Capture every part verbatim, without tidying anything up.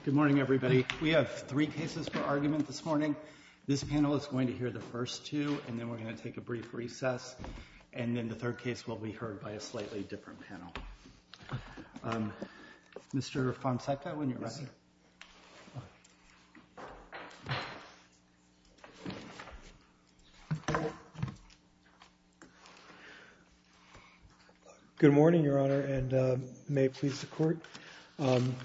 Good morning, everybody. We have three cases for argument this morning. This panel is going to hear the first two, and then we're going to take a brief recess, and then the third case will be heard by a slightly different panel. Um, Mister Fonseca, when you're ready. Good morning, Your Honor, and uh, may it please the Court. Um,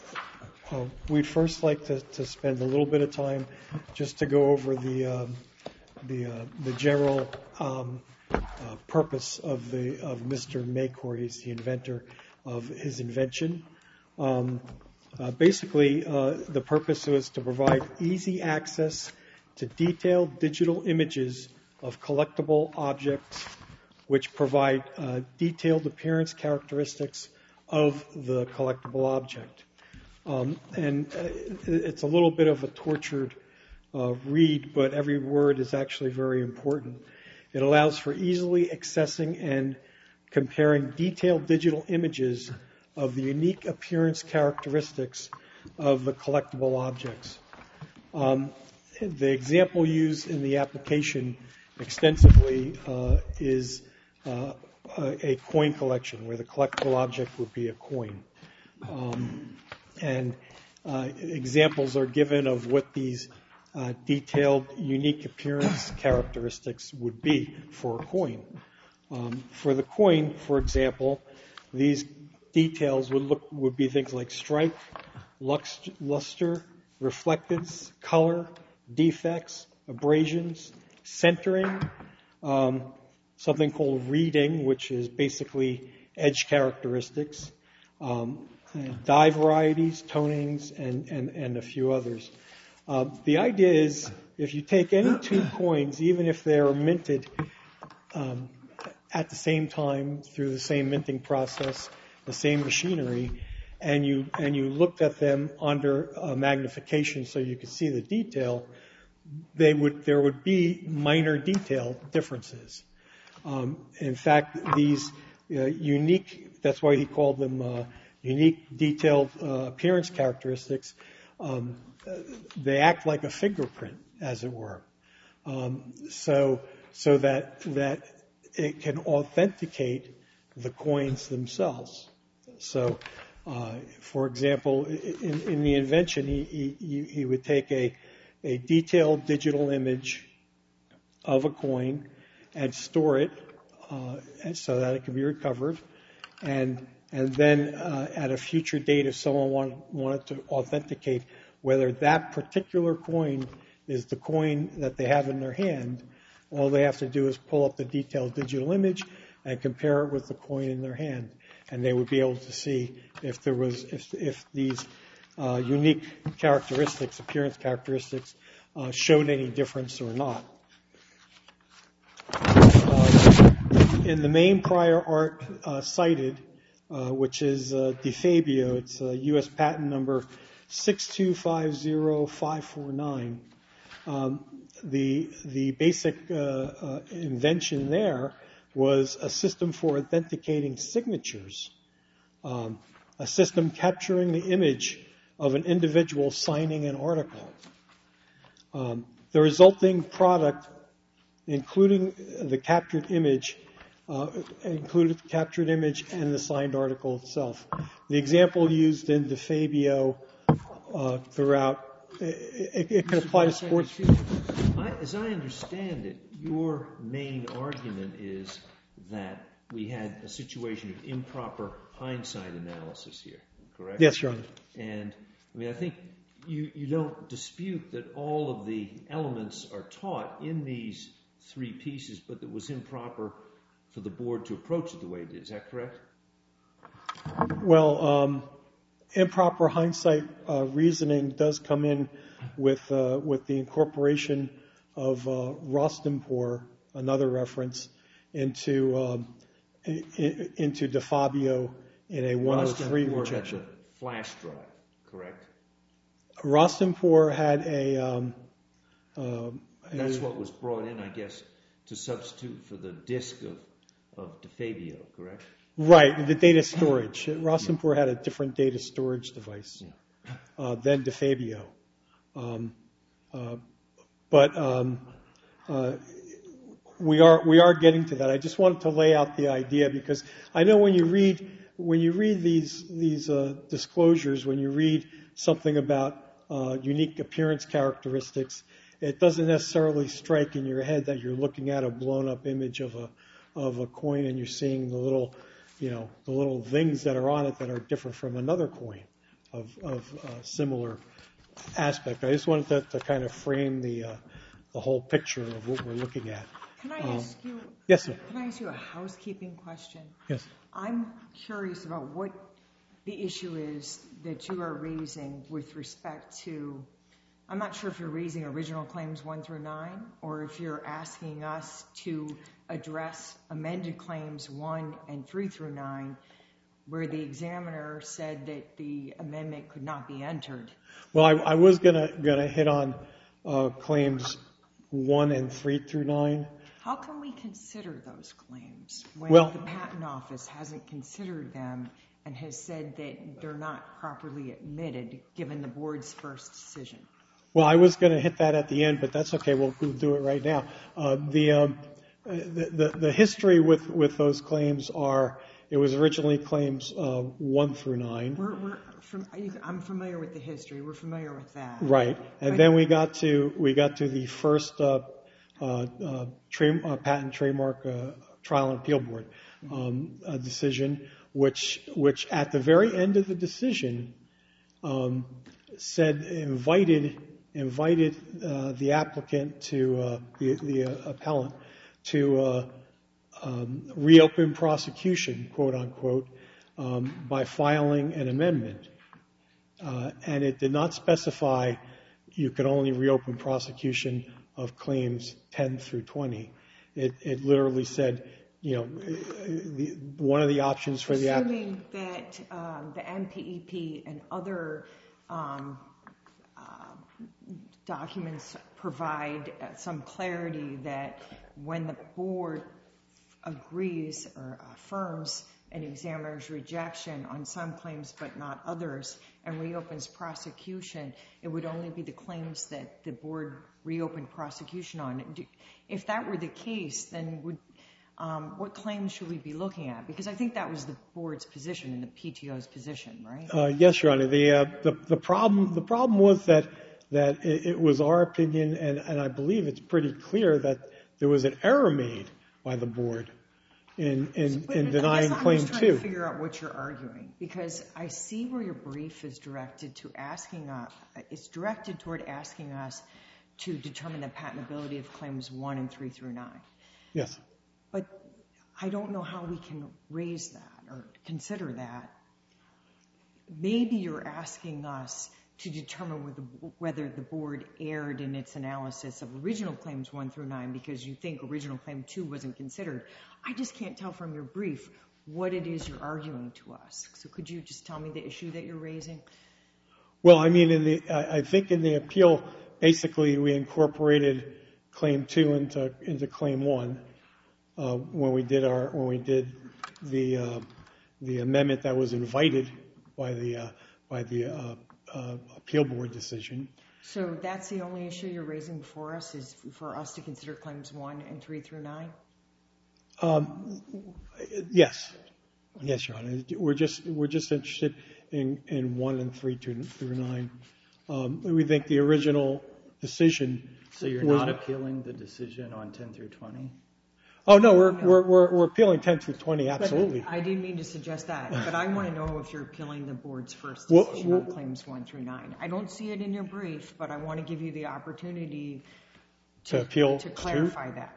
uh, we'd first like to, to spend a little bit of time just to go over the um, the, uh, the general um, uh, purpose of the of Mister Maycourt. He's the inventor of his invention. Um, uh, basically, uh, the purpose was to provide easy access to detailed digital images of collectible objects which provide uh, detailed appearance characteristics of the collectible object. Um, and uh, it's a little bit of a tortured uh, read, but every word is actually very important. It allows for easily accessing and comparing detailed digital images of the unique appearance characteristics of the collectible objects. Um, the example used in the application extensively uh, is Uh, a, a coin collection where the collectible object would be a coin. Um, and uh, examples are given of what these uh, detailed, unique appearance characteristics would be for a coin. Um, for the coin, for example, these details would look would be things like stripe, lux, luster, reflectance, color, defects, abrasions, centering, um, something called reading, which is basically edge characteristics, um, dye varieties, tonings, and, and, and a few others. Uh, the idea is if you take any two coins, even if they're minted um, at the same time through the same minting process, the same machinery, and you and you looked at them under uh, magnification so you could see the detail, they would there would be minor detail differences. Um, in fact, these uh, unique, that's why he called them uh, unique detailed uh, appearance characteristics, um, they act like a fingerprint, as it were. Um, so so that that it can authenticate the coins themselves. So, uh, for example, in, in the invention, he, he, he would take a, a detailed digital image of a coin and store it uh, so that it can be recovered. And and then uh, at a future date, if someone want, wanted to authenticate whether that particular coin is the coin that they have in their hand, all they have to do is pull up the detailed digital image and compare it with the coin in their hand. And they would be able to see if there was if if these uh, unique characteristics, appearance characteristics, uh, showed any difference or not. Uh, in the main prior art uh, cited, uh, which is uh, DeFabio, it's uh, U S patent number six two five zero five four nine. Um, the the basic uh, uh, invention there was a system for authenticating signatures, um, a system capturing the image of an individual signing an article. Um, the resulting product, including the captured image, uh, included the captured image and the signed article itself. The example used in DeFabio uh, throughout, it, it, it can apply to sports. I, as I understand it, your main argument is that we had a situation of improper hindsight analysis here, correct? Yes, Your Honor. And I mean, I think you, you don't dispute that all of the elements are taught in these three pieces, but it was improper for the board to approach it the way it did. Is that correct? Well, um, improper hindsight uh, reasoning does come in with uh, with the incorporation of uh, Rostampur, another reference, into um, in, into DeFabio in a one oh three rejection. Rostampur had the flash drive, correct? Rostampur had a. Um, uh, That's a, what was brought in, I guess, to substitute for the disk of of DeFabio, correct? Right, the data storage. Rostampur had a different data storage device. Yeah. uh, then DeFabio. Um, uh, but um, uh, we are we are getting to that. I just wanted to lay out the idea because I know when you read when you read these these uh, disclosures, when you read something about uh, unique appearance characteristics, it doesn't necessarily strike in your head that you're looking at a blown up image of a of a coin and you're seeing the little, you know, the little things that are on it that are different from another coin of of uh, similar aspect. I just wanted to, to kind of frame the uh, the whole picture of what we're looking at. Can I Um, ask you? yes, sir. Can I ask you a housekeeping question? Yes. I'm curious about what the issue is that you are raising with respect to. I'm not sure if you're raising original claims one through nine, or if you're asking us to address amended claims one and three through nine, where the examiner said that the amendment could not be entered. Well, I, I was gonna gonna hit on uh, claims one and three through nine. How can we consider those claims when Well- the Patent Office hasn't considered them and has said that they're not properly admitted given the board's first decision? Well, I was going to hit that at the end, but that's okay. We'll, we'll do it right now. Uh, the, um, the the the history with with those claims are it was originally claims uh, one through nine. We're, we're from, I'm familiar with the history. We're familiar with that. Right, and But- then we got to we got to the first uh, uh, uh, tra- uh, patent trademark uh, trial and appeal board um, uh, decision, which which at the very end of the decision um, said invited invited uh, the applicant to uh, the the uh, appellant to uh, um, reopen prosecution, quote unquote, um, by filing an amendment. Uh, and it did not specify you could only reopen prosecution of claims ten through twenty. It, it literally said, you know, the, one of the options for the app. Assuming that um, the M P E P and other um, uh, documents provide uh, some clarity that when the board agrees or affirms an examiner's rejection on some claims but not others and reopens prosecution, it would only be the claims that the board reopened prosecution on. If that were the case, then would um, what claims should we be looking at? Because I think that was the board's position and the P T O's position, right? Uh, yes, Your Honor. The, uh, the the problem the problem was that that it, it was our opinion, and, and I believe it's pretty clear that there was an error made by the board in in, But in I denying guess I'm claim just trying two. to figure out what you're arguing, because I see where your brief is directed to asking us, it's directed toward asking us to determine the patentability of claims one and three through nine. Yes. But I don't know how we can raise that or consider that. Maybe you're asking us to determine whether, whether the board erred in its analysis of original claims one through nine because you think original claim two wasn't considered. I just can't tell from your brief what it is you're arguing to us. So could you just tell me the issue that you're raising? Well, I mean, in the I I think in the appeal, basically we incorporated claim two into into claim one uh, when we did our when we did the uh, the amendment that was invited by the uh, by the uh, uh, appeal board decision. So that's the only issue you're raising before us, is for us to consider claims one and three through nine? Um, yes, yes, Your Honor. We're just we're just interested in, in one and three through, through nine. Um, we think the original decision. So you're was, not appealing the decision on ten through twenty? Oh no, we're we're we're, we're appealing ten through twenty. Absolutely. But I didn't mean to suggest that, but I want to know if you're appealing the board's first Well, decision well- on claims one through nine. I don't see it in your brief, but I want to give you the opportunity To appeal to to? clarify that.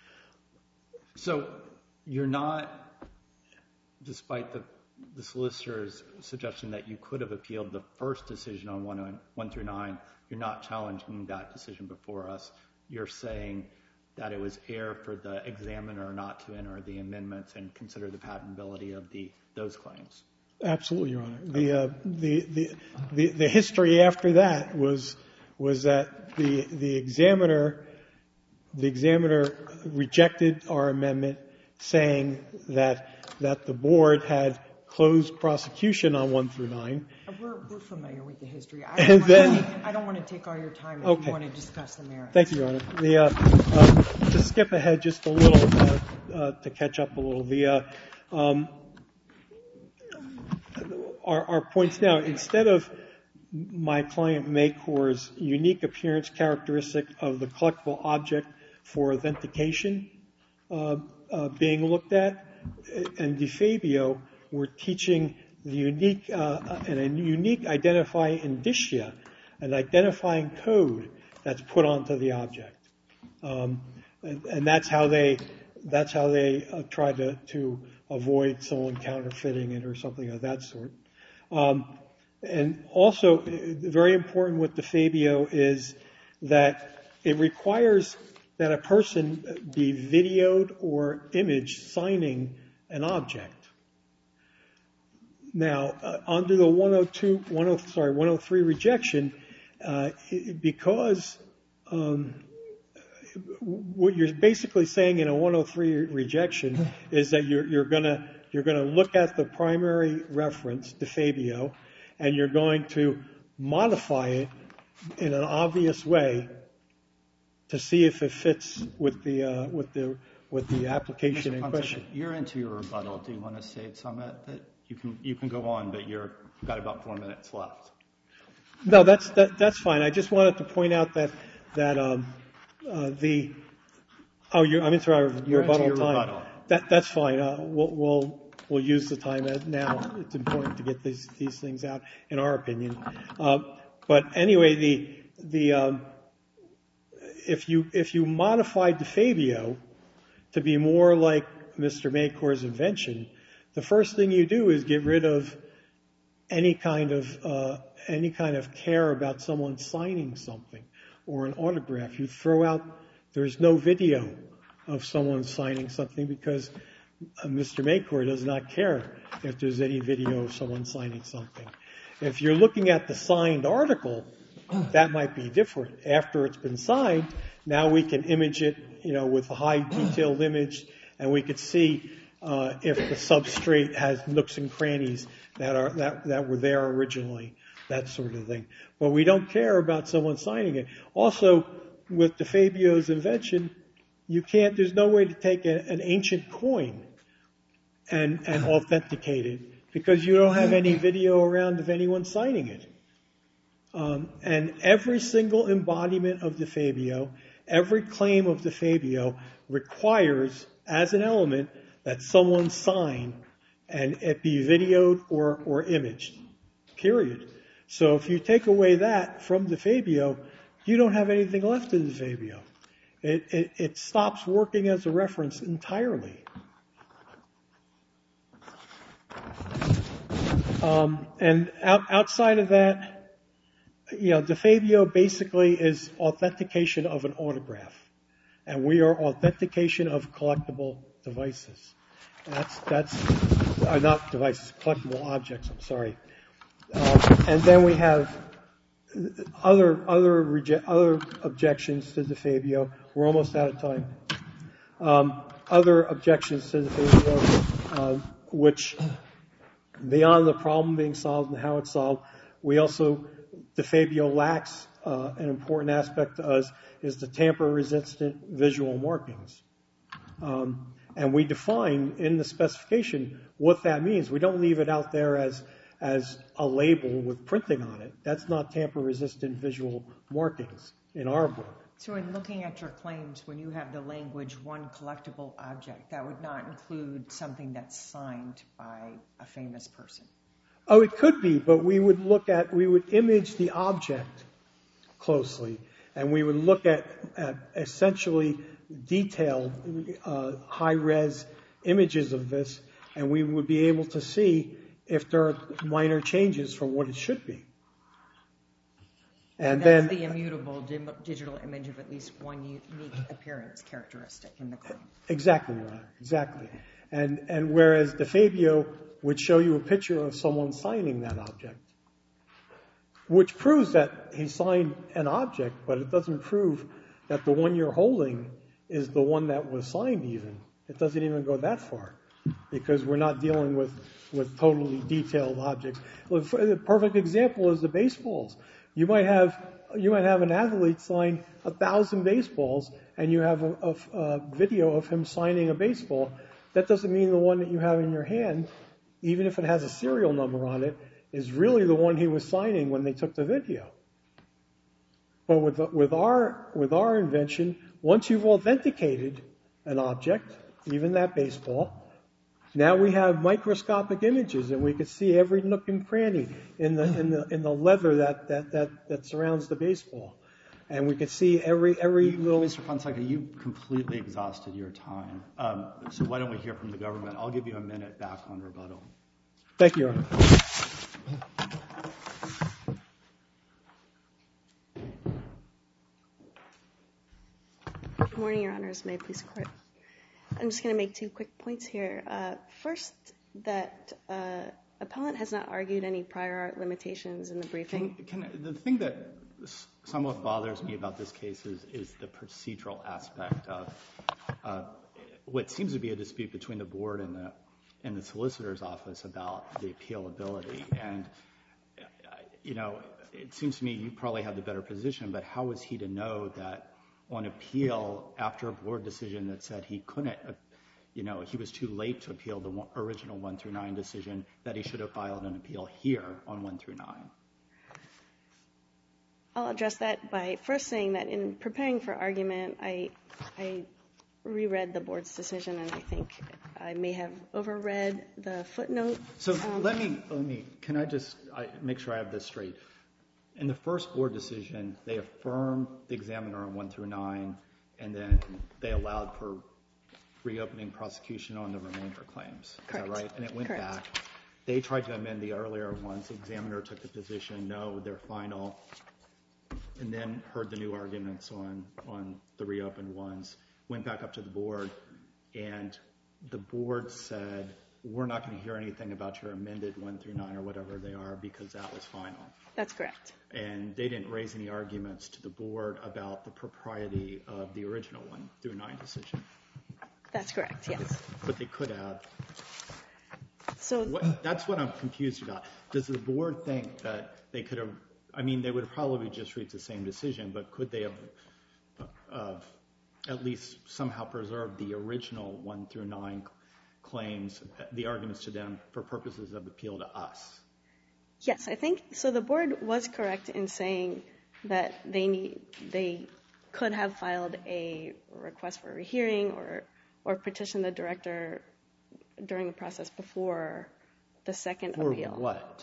So you're not, despite the, the solicitor's suggestion that you could have appealed the first decision on one, on one through nine, you're not challenging that decision before us. You're saying that it was error for the examiner not to enter the amendments and consider the patentability of the those claims. Absolutely, Your Honor. The, uh, the, the, the, the history after that was, was that the, the examiner, the examiner rejected our amendment saying that, that the board had closed prosecution on one through nine. We're, we're familiar with the history. I And don't, want then- to take, I don't want to take all your time if Okay. you want to discuss the merits. Thank you, Your Honor. The, uh, uh, to skip ahead just a little, uh, uh, to catch up a little, the, uh, um, our, our points now, instead of my client Maycor's unique appearance characteristic of the collectible object for authentication uh, uh, being looked at, and DeFabio, we're teaching the unique uh, and a unique identifying indicia, an identifying code that's put onto the object, um, and, and that's how they that's how they uh, try to to avoid someone counterfeiting it or something of that sort. Um, and also, very important with DeFabio is that it requires that a person be videoed or imaged signing an object. Now, uh, under the one oh two, ten, sorry, one oh three rejection, uh, it, because um, what you're basically saying in a one oh three rejection is that you're, you're gonna you're gonna look at the primary reference, DeFabio, and you're going to modify it in an obvious way to see if it fits with the uh, with the with the application in question. You're into your rebuttal. Do you want to save some of that? You can you can go on, but you're you've got about four minutes left. No, that's that, that's fine. I just wanted to point out that that um, uh, the oh, you're, I'm into our You're rebuttal into your time. rebuttal. That that's fine. Uh, we'll we'll we'll use the time at now. It's important to get these these things out, in our opinion. Uh, but anyway, the the um, if you if you modify DeFabio to be more like Mister Maycor's invention, the first thing you do is get rid of any kind of uh, any kind of care about someone signing something or an autograph. You throw out, there's no video of someone signing something because uh, Mister Maycor does not care if there's any video of someone signing something. If you're looking at the signed article, that might be different. After it's been signed, now we can image it, you know, with a high detailed image, and we could see uh, if the substrate has nooks and crannies that are that, that were there originally, that sort of thing. But we don't care about someone signing it. Also, with DeFabio's invention, you can't. There's no way to take a, an ancient coin and and authenticate it because you don't have any video around of anyone signing it. Um, and every single embodiment of DeFabio, every claim of DeFabio requires, as an element, that someone sign and it be videoed or, or imaged, period. So if you take away that from DeFabio, you don't have anything left in DeFabio. It, it, it stops working as a reference entirely. Um, and out, outside of that, you know, DeFabio basically is authentication of an autograph, and we are authentication of collectible devices. That's that's uh, not devices, collectible objects. I'm sorry. Um, and then we have other other reje- other objections to DeFabio. We're almost out of time. Um, other objections to DeFabio, um, which beyond the problem being solved and how it's solved, we also DeFabio lacks uh, an important aspect to us is the tamper-resistant visual markings. Um, and we define in the specification what that means. We don't leave it out there as as a label with printing on it. That's not tamper-resistant visual markings in our book. So in looking at your claims, when you have the language one collectible object, that would not include something that's signed by a famous person. Oh, it could be, but we would look at, we would image the object closely, and we would look at, at essentially detailed, uh, high-res images of this, and we would be able to see if there are minor changes from what it should be. And That's then the immutable dim- digital image of at least one unique appearance characteristic in the claim. exactly, Your Honor, exactly. And and whereas DeFabio would show you a picture of someone signing that object, which proves that he signed an object, but it doesn't prove that the one you're holding is the one that was signed even. It doesn't even go that far because we're not dealing with with totally detailed objects. The perfect example is the baseballs. You might have you might have an athlete sign a thousand baseballs, and you have a, a, a video of him signing a baseball. That doesn't mean the one that you have in your hand, even if it has a serial number on it, is really the one he was signing when they took the video. But with with our with our invention, once you've authenticated an object, even that baseball, now we have microscopic images, and we can see every nook and cranny in the in the in the leather that that that, that surrounds the baseball, and we can see every every you, little. Mister Fonseca, you completely exhausted your time. Um, so why don't we hear from the government? I'll give you a minute back on rebuttal. Thank you, Your Honor. Good morning, Your Honors. May it please the Court. I'm just going to make two quick points here. Uh, first, that uh, appellant has not argued any prior art limitations in the briefing. Can, can, the thing that somewhat bothers me about this case is, is the procedural aspect of uh, what seems to be a dispute between the board and the and the solicitor's office about the appealability. And, you know, it seems to me you probably have the better position, but how is he to know that on appeal after a board decision that said he couldn't, uh, you know, he was too late to appeal the one, original one through nine decision, that he should have filed an appeal here on one through nine? I'll address that by first saying that in preparing for argument, I, I reread the board's decision, and I think I may have overread the footnote. So um, let me, let me, can I just I, make sure I have this straight? In the first board decision, they affirmed the examiner on one through nine, and then they allowed for reopening prosecution on the remainder claims. Correct. Is that right? And it went Correct. back. They tried to amend the earlier ones. The examiner took the position, no, they're final, and then heard the new arguments on, on the reopened ones, went back up to the board, and the board said, we're not going to hear anything about your amended one through nine or whatever they are because that was final. That's correct. And they didn't raise any arguments to the board about the propriety of the original one through nine decision. That's correct, yes. But they could have. So What, that's what I'm confused about. Does the board think that they could have, I mean, they would have probably just reached the same decision, but could they have uh, at least somehow preserved the original one through nine claims, the arguments to them for purposes of appeal to us? yes, I think so. The board was correct in saying that they need, they could have filed a request for a rehearing or or petition the director during the process before the second For appeal. For what?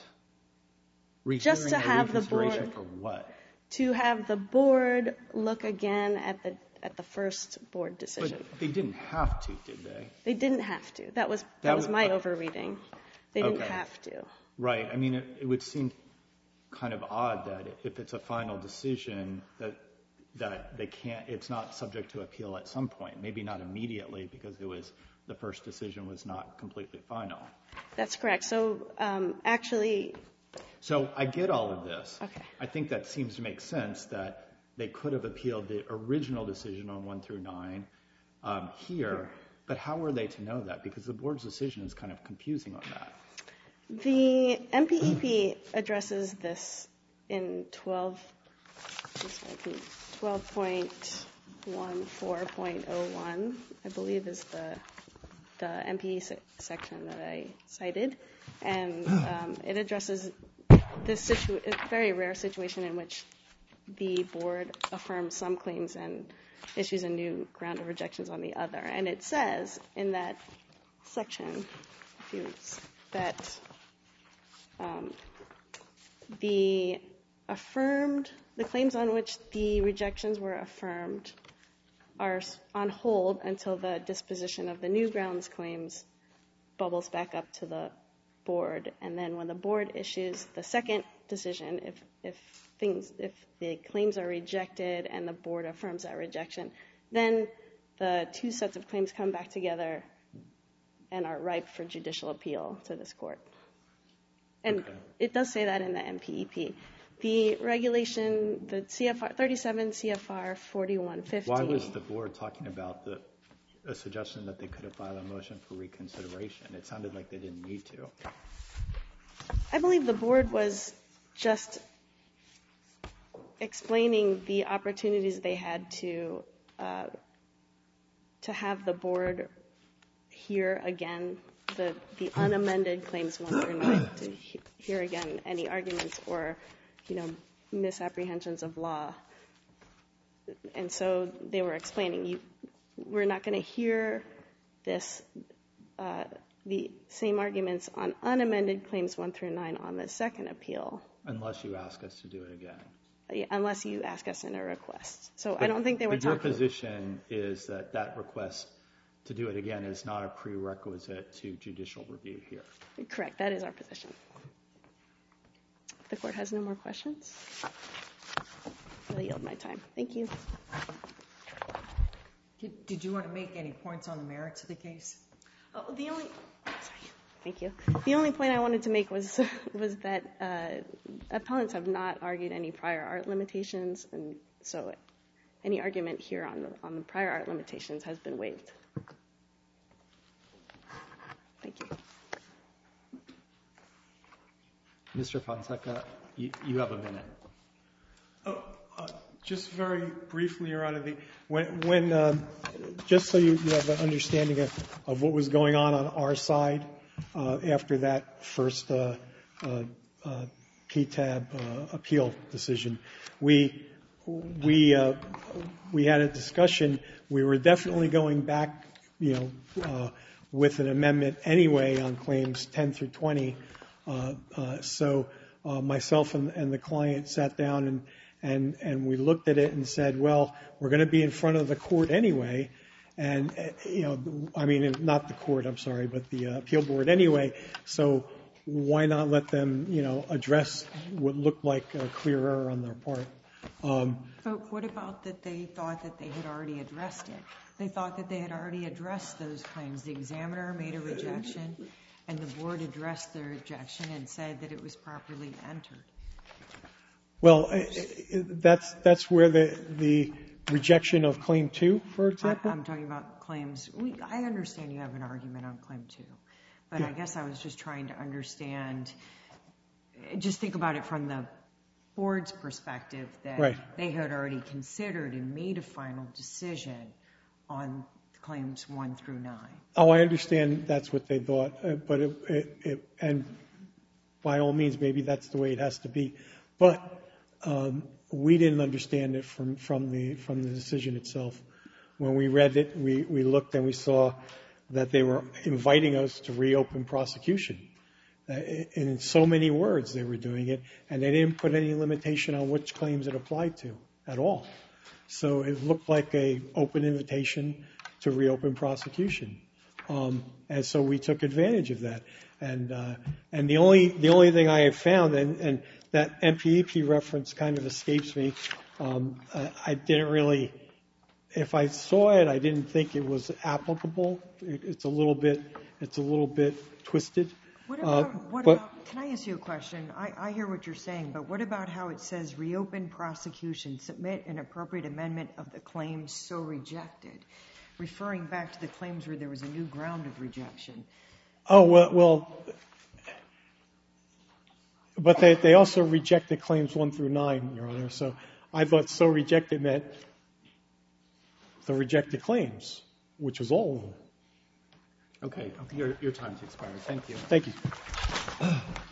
Just to Rehearing or have the reconsideration board- For what? To have the board look again at the at the first board decision. But they didn't have to, did they? They didn't have to. That was that, That was was- my overreading. They didn't Okay. have to. Right. I mean, it, it would seem kind of odd that if it's a final decision that that they can't, it's not subject to appeal at some point. Maybe not immediately because it was the first decision was not completely final. That's correct. So um, actually, So I get all of this. Okay. I think that seems to make sense that they could have appealed the original decision on one through nine um, here, but how were they to know that? Because the board's decision is kind of confusing on that. the M P E P addresses this in twelve point one four point oh one, I believe is the the M P E se- section that I cited, and um, it addresses this situ- very rare situation in which the board affirms some claims and issues a new ground of rejections on the other. And it says in that section if you, that um, the affirmed, the claims on which the rejections were affirmed are on hold until the disposition of the new grounds claims bubbles back up to the board. And then when the board issues the second decision, if if things, if the claims are rejected and the board affirms that rejection, then the two sets of claims come back together and are ripe for judicial appeal to this court. And Okay. it does say that in the M P E P. The regulation, the C F R, thirty-seven C F R forty-one fifty. Why was the board talking about the a suggestion that they could have filed a motion for reconsideration. It sounded like they didn't need to. I believe the board was just explaining the opportunities they had to uh, to have the board hear again the the unamended claims one through nine, to he- hear again any arguments or, you know, misapprehensions of law. And so they were explaining, you, we're not going to hear this, uh, the same arguments on unamended claims one through nine on the second appeal. Unless you ask us to do it again. Yeah, unless you ask us in a request. So But, I don't think they were but your talking. position is that that request to do it again is not a prerequisite to judicial review here. Correct. That is our position. If the court has no more questions, I'll yield my time. Thank you. Did, did you want to make any points on the merits of the case? Oh, the only, sorry, thank you. The only point I wanted to make was was that uh, appellants have not argued any prior art limitations, and so any argument here on the, on the prior art limitations has been waived. Thank you. Mister Fonseca, you, you have a minute. Oh, uh, just very briefly, Your Honor, the, when, when um, just so you, you have an understanding of, of what was going on on our side uh, after that first uh, uh, uh, P T A B uh, appeal decision, we we uh, we had a discussion. We were definitely going back, you know, uh, with an amendment anyway on claims ten through twenty. Uh, uh, so uh, myself and, and the client sat down and, and, and we looked at it and said, well, we're going to be in front of the court anyway. And, uh, you know, I mean, not the court, I'm sorry, but the uh, appeal board anyway. So why not let them, you know, address what looked like a clear error on their part? Um, But what about that they thought that they had already addressed it? They thought that they had already addressed those claims. The examiner made a rejection, and the board addressed the rejection and said that it was properly entered. Well, I- I- that's that's where the the rejection of claim two, for I, example. I'm talking about claims. We, I understand you have an argument on claim two, but Yeah. I guess I was just trying to understand, just think about it from the board's perspective, that Right. they had already considered and made a final decision on claims one through nine. Oh, I understand that's what they thought, uh, but it, it, it, and by all means, maybe that's the way it has to be. But um, we didn't understand it from, from the from the decision itself. When we read it, we, we looked and we saw that they were inviting us to reopen prosecution. Uh, in so many words, they were doing it, and they didn't put any limitation on which claims it applied to at all. So it looked like a open invitation to reopen prosecution, um, and so we took advantage of that. And uh, and the only the only thing I have found, and, and that M P E P reference kind of escapes me. Um, I, I didn't really, if I saw it, I didn't think it was applicable. It, it's a little bit it's a little bit twisted. What about, Uh, what but- about, can I ask you a question? I, I hear what you're saying, but what about how it says reopen prosecution, submit an appropriate amendment of the claims so rejected, referring back to the claims where there was a new ground of rejection? Oh, well, well but they, they also rejected claims one through nine, Your Honor. So I thought so rejected meant the rejected claims, which was all of them. Okay, your, your time's expired. Thank you. Thank you.